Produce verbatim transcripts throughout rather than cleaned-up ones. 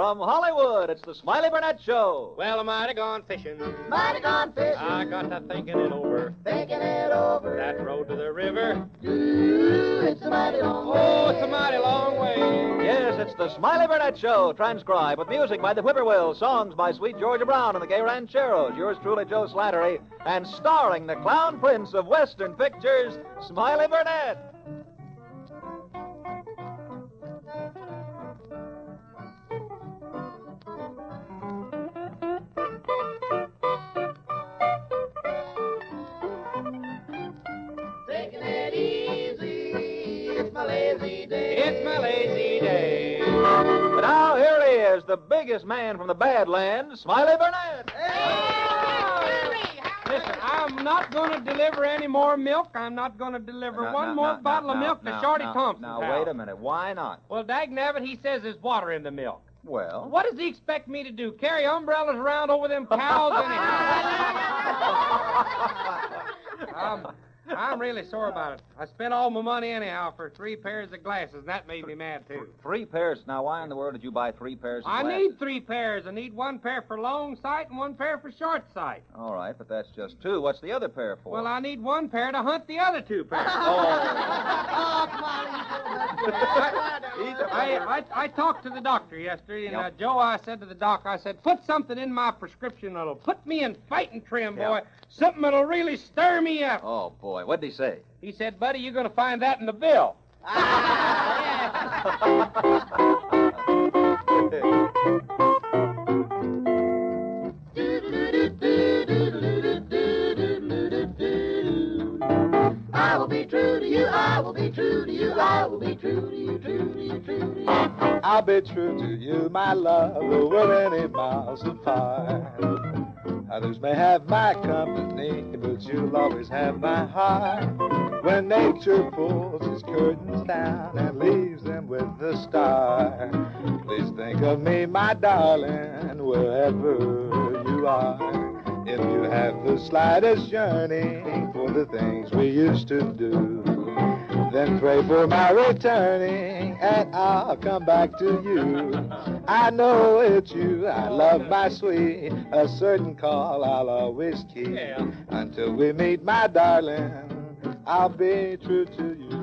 From Hollywood, it's the Smiley Burnett Show. Well, I might have gone fishing. Might have gone fishing. I got to thinking it over. Thinking it over. That road to the river. Ooh, it's a mighty long way. Oh, it's a mighty long way. Yes, it's the Smiley Burnett Show, transcribed with music by the Whippoorwills, songs by Sweet Georgia Brown and the Gay Rancheros, yours truly, Joe Slattery, and starring the clown prince of Western pictures, Smiley Burnett. Taking it easy. It's my lazy day. It's my lazy day. But now here he is, the biggest man from the Badlands, Smiley Burnett. Listen, I'm not going to deliver any more milk. I'm not going to deliver Now, one now, more now, bottle now, of milk now, to Shorty now, Thompson. Now, pal. wait a minute. Why not? Well, dagnabbit, he says there's water in the milk. Well, What does he expect me to do? Carry umbrellas around over them cows anyhow? I'm, I'm really sore about it. I spent all my money anyhow for three pairs of glasses, and that made me mad, too. three pairs. Now, why in the world did you buy three pairs of I glasses? need three pairs. I need one pair for long sight and one pair for short sight. All right, but that's just two. What's the other pair for? Well, I need one pair to hunt the other two pairs. Oh, come on. I, I, I talked to the doctor yesterday, and Yep. uh, Joe, I said to the doc, I said, put something in my prescription that'll put me in fighting trim, boy. Yep. Something that'll really stir me up. Oh, boy. What'd he say? He said, buddy, you're going to find that in the bill. I will be true to you, I will be true to you, I will be true to you, true to you, true to you. I'll be true to you, my love, though we're many miles apart. Others may have my company, but you'll always have my heart. When nature pulls its curtains down and leaves them with the star, please think of me, my darling, wherever you are. If you have the slightest yearning for the things we used to do, then pray for my returning, and I'll come back to you. I know it's you, I love my sweet, a certain call I'll always keep. Yeah. Until we meet, my darling, I'll be true to you.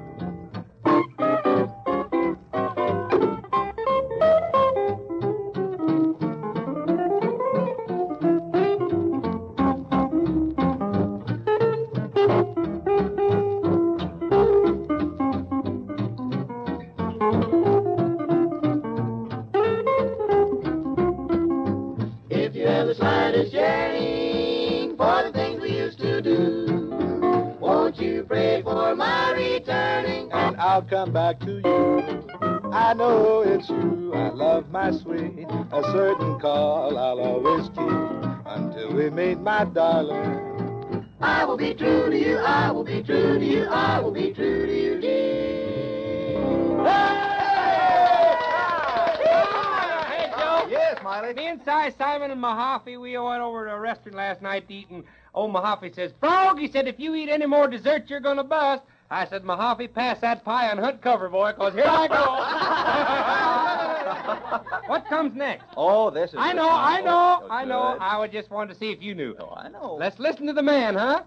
If you have the slightest yearning for the things we used to do, won't you pray for my returning? And I'll come back to you. I know it's you, I love my sweet, a certain call I'll always keep. Until we meet, my darling, I will be true to you, I will be true to you, I will be true to you, dear. Hey, Joe. Yes, Smiley. Me and Si Simon and Mahaffey, we went over to a restaurant last night to eat, and old Mahaffey says, Frog, he said, if you eat any more dessert, you're going to bust. I said, Mahaffey, pass that pie and hunt cover, boy, because here I go. What comes next? Oh, this is... I the know, time. I know, Oh, I know. good. I would just wanted to see if you knew. Oh, I know. Let's listen to the man, huh?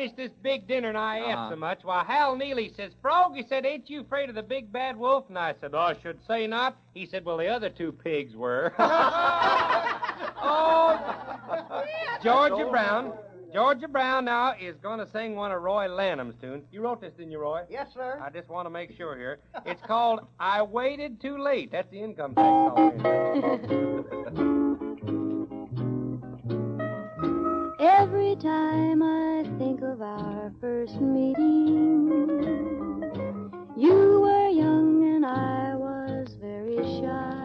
finished this big dinner and I Uh-huh. ate so much, while Hal Neely says, Frog, he said, ain't you afraid of the big bad wolf? And I said, oh, I should say not. He said, well, the other two pigs were. Oh, Georgia Brown. Georgia Brown now is going to sing one of Roy Lanham's tunes. You wrote this, didn't you, Roy? Yes, sir. I just want to make sure here. It's called I Waited Too Late. That's the income tax song. Every time I think of our first meeting, you were young and I was very shy.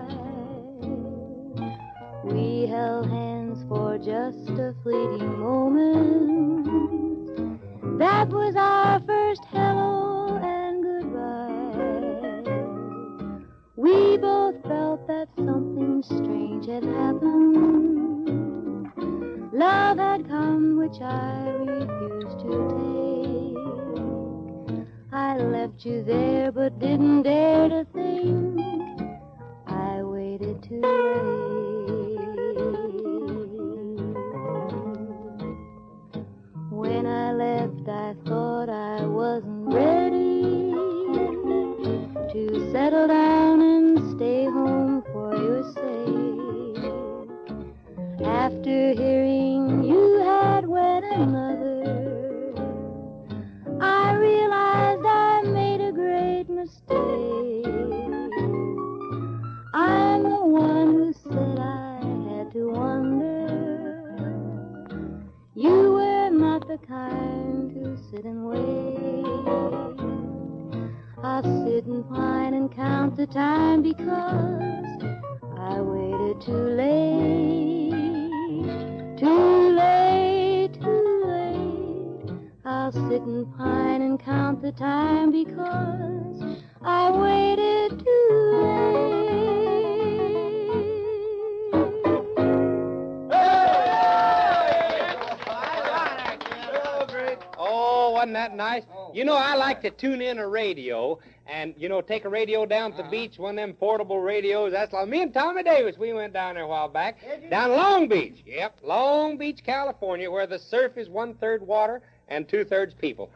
We held hands for just a fleeting moment. That was our first hello and goodbye. We both felt that something strange had happened. Love had come, which I refused to take. I left you there, but didn't dare to think I waited too late. When I left, I thought I wasn't ready to settle down and stay home for your sake. After hearing you had wed another, I realized I made a great mistake. I'm the one who said I had to wonder. You were not the kind to sit and wait. I'll sit and pine and count the time because I waited too late. Too late, too late. I'll sit and pine and count the time because I waited too late. Oh, wasn't that nice? You know, I like to tune in a radio and, you know, take a radio down to the beach, one of them portable radios. That's like me and Tommy Davis. We went down there a while back. Down Long Beach. Yep, Long Beach, California, where the surf is one-third water and two-thirds people.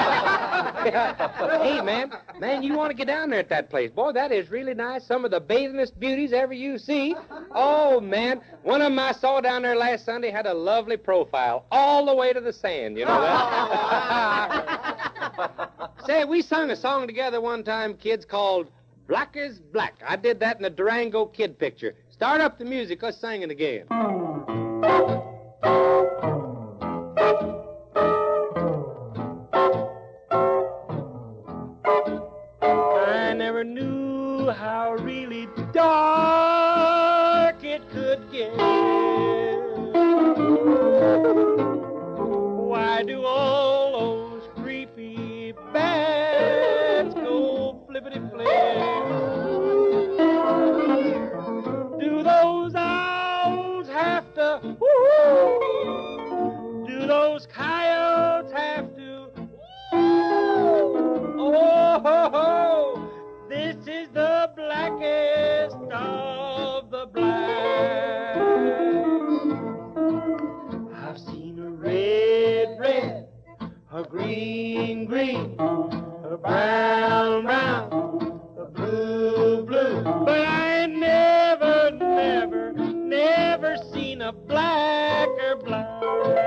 Hey, man, man, you want to get down there at that place. Boy, that is really nice. Some of the bathingest beauties ever you see. Oh, man, one of them I saw down there last Sunday had a lovely profile all the way to the sand, you know that? Say, we sung a song together one time, kids, called Black is Black. I did that in the Durango Kid picture. Start up the music. Let's sing it again. I never knew how really dark it could get. Why do all those creepy bats go flippity-flip? Do those owls have to woo-hoo? Do those coyotes have to oh, ho, ho. This is the blackest of the black. I've seen a red, red, a green, green, a brown, brown, a blue, blue. But I ain't never, never, never seen a blacker black.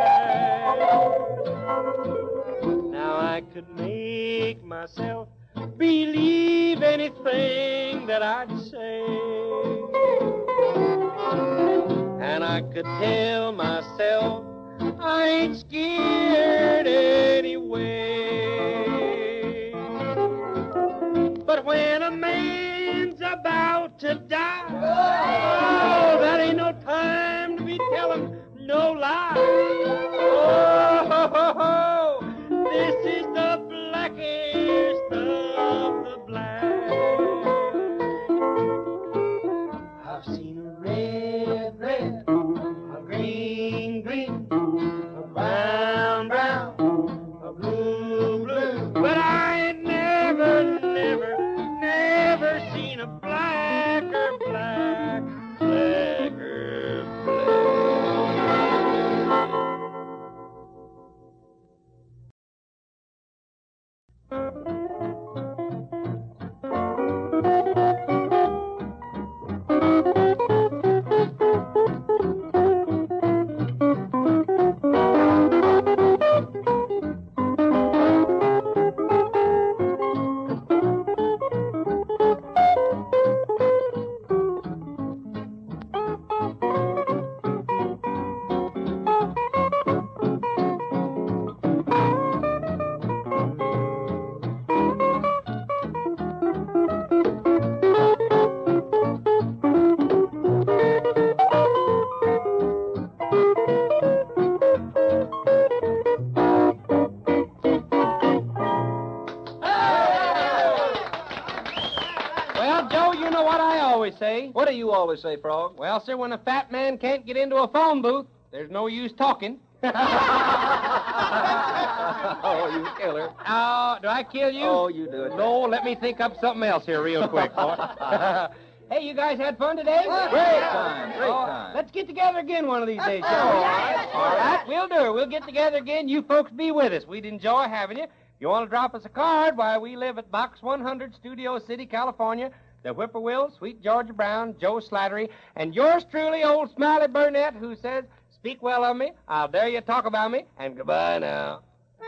Now I could make myself believe anything that I'd say, and I could tell myself I ain't scared anyway. But when a man's about to die, oh, that ain't no time to be telling no lie. Oh, ho, ho, ho. This is the blackest of the black. I've seen a red, red, a green, green, a brown, brown, a blue, know what I always say? What do you always say, Frog? Well, sir, when a fat man can't get into a phone booth, there's no use talking. Oh, you killer. Oh, do I kill you? Oh, you do it. No, let me think up something else here real quick, boy. Hey, you guys had fun today? Great time, great Oh, time. let's get together again one of these days, shall we? All right. All right, we'll do it. We'll get together again. You folks be with us. We'd enjoy having you. If you want to drop us a card, why, we live at Box one hundred, Studio City, California. The Whippoorwill, Sweet Georgia Brown, Joe Slattery, and yours truly, old Smiley Burnett, who says, speak well of me, I'll dare you talk about me, and goodbye now.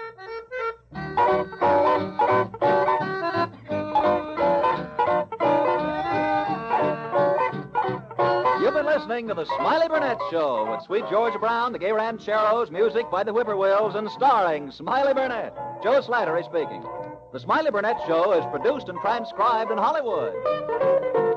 You've been listening to the Smiley Burnett Show with Sweet Georgia Brown, the Gay Rancheros, music by the Whippoorwills, and starring Smiley Burnett. Joe Slattery speaking. The Smiley Burnett Show is produced and transcribed in Hollywood.